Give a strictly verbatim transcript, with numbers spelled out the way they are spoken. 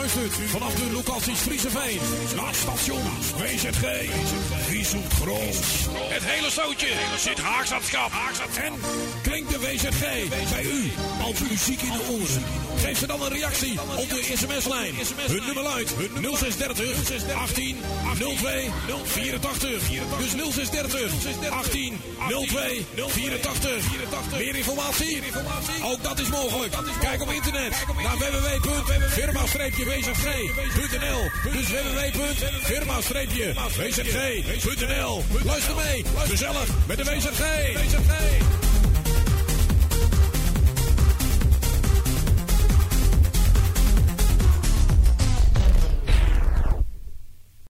luistert vanaf de locaties Frieseveen naar station W Z G. Wie zoekt Grols? Het hele zootje zit haaks aan het kap. En klinkt de W Z G bij u als muziek in de oren? Geef ze dan een reactie op de sms-lijn. Hun nummer luidt nul zes dertig achttien nul twee vierentachtig. Dus nul zes dertig achttien nul twee vierentachtig. Meer informatie? Ook dat is mogelijk. Kijk op internet naar w w w punt firma w z g punt n l. Dus w w w punt firma w z g punt n l. Luister mee, gezellig met de W Z G.